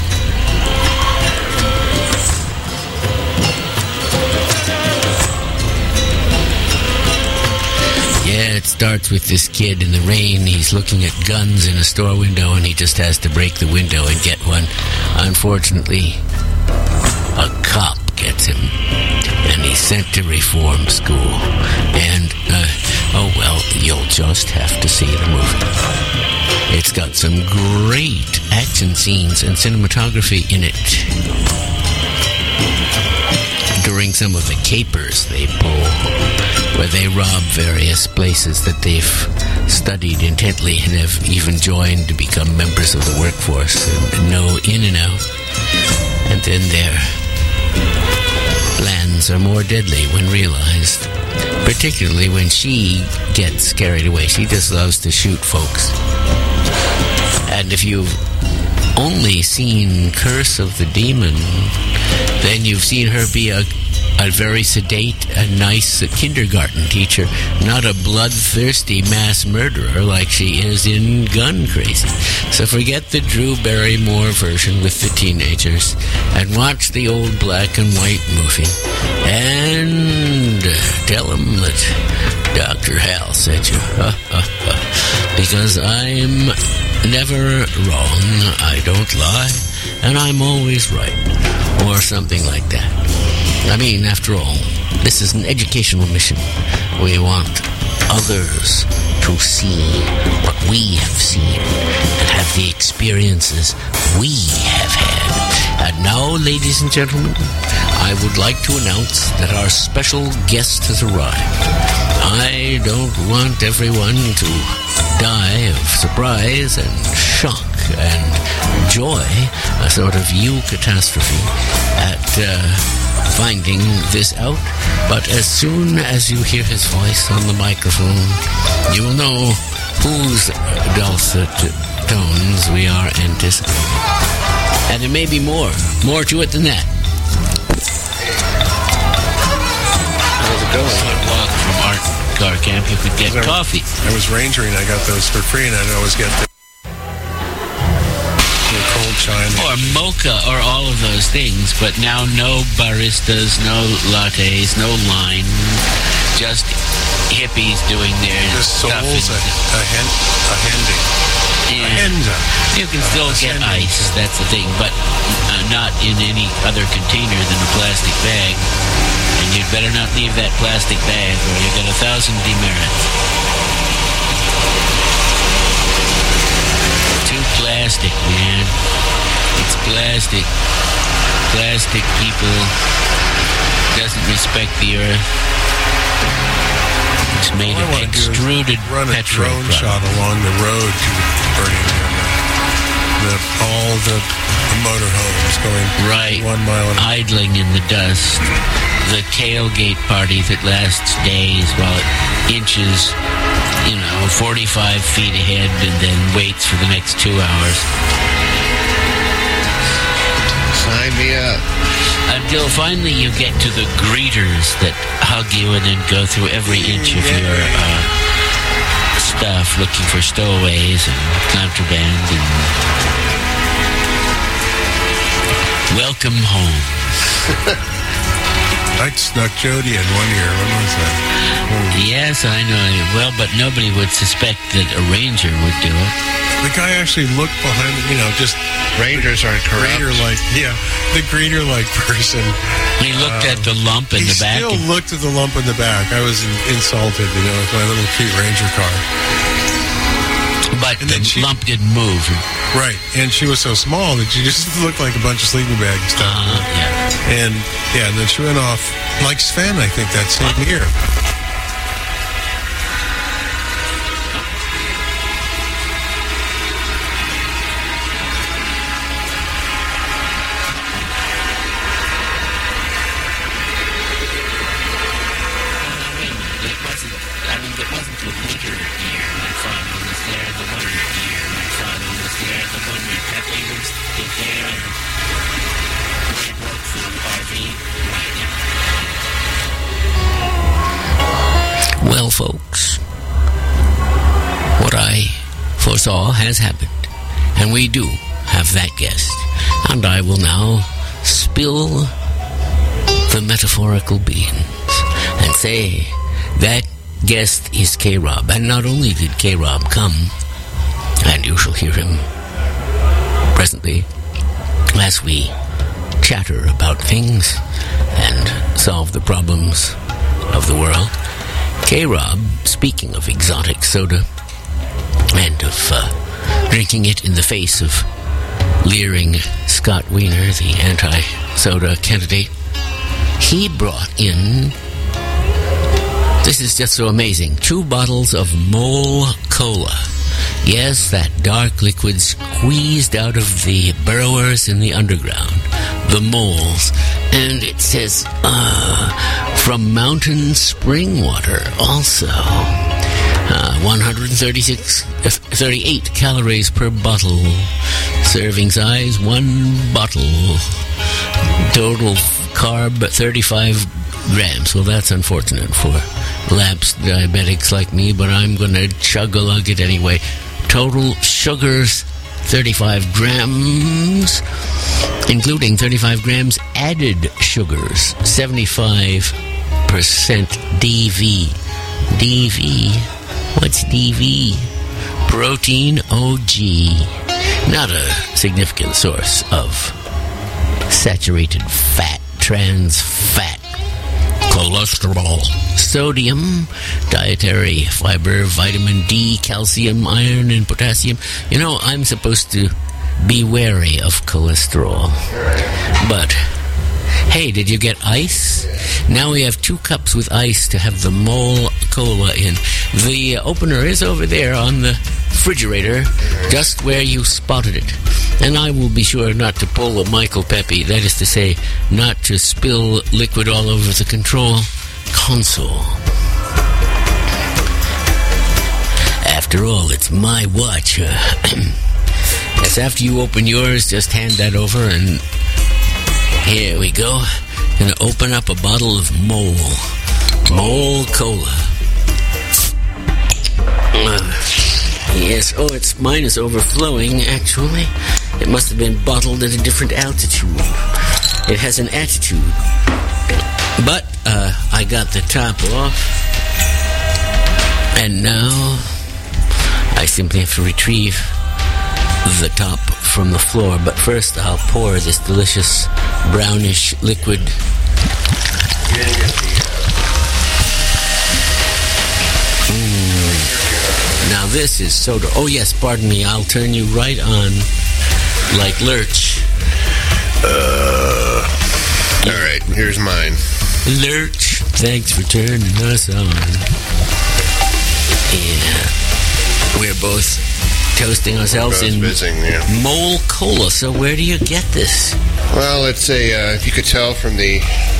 Yeah, it starts with this kid in the rain. He's looking at guns in a store window, and he just has to break the window and get one. Unfortunately, a cop gets him, and he's sent to reform school. And, uh, oh well, you'll just have to see the movie. It's got some great action scenes and cinematography in it. during some of the capers they pull, where they rob various places that they've studied intently and have even joined to become members of the workforce and know in and out. And then their plans are more deadly when realized, particularly when she gets carried away. She just loves to shoot folks. And if you've only seen Curse of the Demon, then you've seen her be a, a very sedate and nice kindergarten teacher, not a bloodthirsty mass murderer like she is in Gun Crazy. So forget the Drew Barrymore version with the teenagers and watch the old black and white movie and tell them that Doctor Hal sent you. Because I'm never wrong, I don't lie, and I'm always right. Or something like that. I mean, after all, this is an educational mission. We want others to see what we have seen and have the experiences we have had. And now, ladies and gentlemen, I would like to announce that our special guest has arrived. I don't want everyone to die of surprise and shock and joy, a sort of eucatastrophe at uh, finding this out. But as soon as you hear his voice on the microphone, you will know whose dulcet tones we are anticipating. And there may be more, more to it than that. How's it going? Short walk from Art Car Camp. You could get I, coffee. I was rangering. I got those for free, and I'd always get the cold chime. Or mocha, or all of those things. But now no baristas, no lattes, no line. Just hippies doing their Just stuff. souls a, a, hen, a hending. Yeah. A henda. You can still Uh, get ascending. ice, that's the thing, but uh, not in any other container than a plastic bag. And you'd better not leave that plastic bag or you get a thousand demerits. Too plastic, man. It's plastic. Plastic, people. Doesn't respect the earth. It's made All I of want to do is extruded run a petrol drone product. shot along the road to burning the, the, all the, the motorhomes going Right. one mile an hour. Idling in the dust. The tailgate party that lasts days while it inches, you know, forty-five feet ahead and then waits for the next two hours. Sign me up. Until finally you get to the greeters that hug you and then go through every inch of your uh, stuff looking for stowaways and contraband and welcome home. I snuck Jody in one year. When was that? Yes, I know. Well, but nobody would suspect that a ranger would do it. The guy actually looked behind, you know, just Rangers are corrupt. greeter-like, yeah, the greeter-like person. He looked at the lump in He the back. still and- looked at the lump in the back. I was in, insulted, you know, with my little cute Ranger car. But And the then she- lump didn't move. Right, and she was so small that she just looked like a bunch of sleeping bag stuff. Uh, yeah. And yeah, and then she went off like Sven, I think, that same year. It wasn't, I mean, it wasn't the winter year my father was there, the winter year my father was there, the winter Pepe was there, and we broke the R V. Well, folks, what I foresaw has happened, and we do have that guest, and I will now spill the metaphorical beans and say that guest is K-Rob. And not only did K-Rob come, and you shall hear him presently as we chatter about things and solve the problems of the world. K-Rob, speaking of exotic soda and of uh, drinking it in the face of leering Scott Wiener, the anti-soda candidate, he brought in, this is just so amazing, two bottles of Mole Cola. Yes, that dark liquid squeezed out of the burrowers in the underground, the moles. And it says, uh, from mountain spring water also. Uh, one hundred thirty-six, thirty-eight calories per bottle. Serving size, one bottle. Total carb, thirty-five grams. Well, that's unfortunate for lapsed diabetics like me, but I'm going to chug-a-lug it anyway. Total sugars, thirty-five grams, including thirty-five grams added sugars, seventy-five percent D V. D V? What's D V? Protein O G. Not a significant source of saturated fat, trans fat, cholesterol, sodium, dietary fiber, vitamin D, calcium, iron, and potassium. You know, I'm supposed to be wary of cholesterol. But, hey, did you get ice? Now we have two cups with ice to have the Mole Cola in. The opener is over there on the refrigerator, just where you spotted it. And I will be sure not to pull a Michael Pepe, that is to say, not to spill liquid all over the control console. After all, it's my watch. Yes, after you open yours, just hand that over, and here we go. Gonna open up a bottle of Mole. Mole Cola. Uh, yes, oh, it's mine is overflowing, actually. It must have been bottled at a different altitude. It has an attitude. But, uh, I got the top off. And now, I simply have to retrieve the top from the floor. But first, I'll pour this delicious brownish liquid. Mm. Now this is soda. Oh yes, pardon me. I'll turn you right on, like Lurch. Uh, all right, here's mine. Lurch, thanks for turning us on. Yeah, we're both toasting ourselves in visiting, yeah. Mole Cola. So where do you get this? Well, it's a, uh, if you could tell from the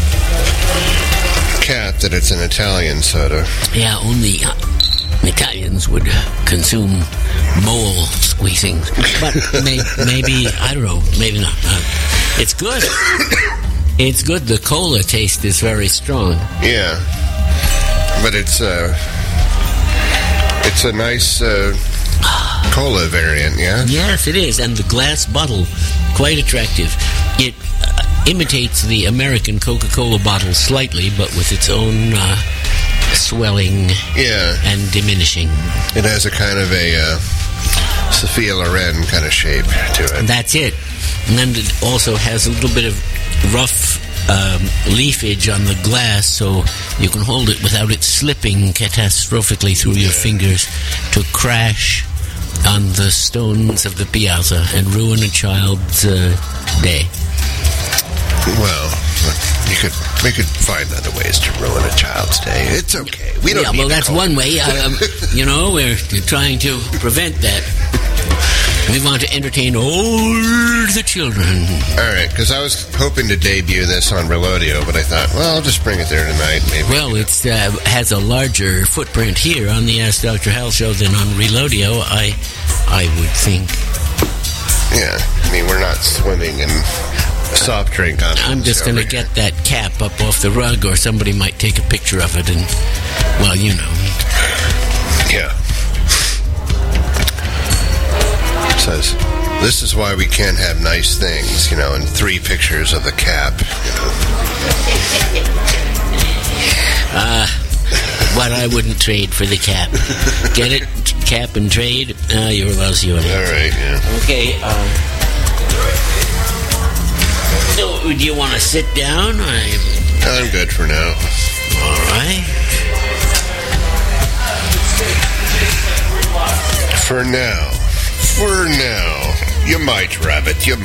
cap that it's an Italian soda. Yeah, only uh, Italians would consume mole squeezing. But may, maybe, I don't know, maybe not. Uh, it's good. It's good. The cola taste is very strong. Yeah. But it's, uh, it's a nice, uh, cola variant, yeah? Yes, it is. And the glass bottle, quite attractive. It uh, imitates the American Coca-Cola bottle slightly, but with its own uh, swelling yeah. and diminishing. It has a kind of a uh, Sophia Loren kind of shape to it. And that's it. And then it also has a little bit of rough um, leafage on the glass, so you can hold it without it slipping catastrophically through your fingers to crash on the stones of the piazza and ruin a child's uh, day. Well, you could we could find other ways to ruin a child's day. It's okay. We don't. Yeah, need well, that's call. one way. Um, you know, we're trying to prevent that. We want to entertain all the children. All right, because I was hoping to debut this on Relodio, but I thought, well, I'll just bring it there tonight. Maybe. Well, it uh, has a larger footprint here on the Ask Doctor Hal show than on Relodio, I, I would think. Yeah, I mean, we're not swimming in soft drink on. I'm just going to get that cap up off the rug, or somebody might take a picture of it, and, well, you know. Yeah. Says, this is why we can't have nice things, you know, and three pictures of the cap, you know. Uh, what I wouldn't trade for the cap. Get it? Cap and trade? Uh, you're lousy on it. All right, yeah. Okay, um... so, do you want to sit down? I'm... I'm good for now. All right. For now. For now. You might, Rabbit. You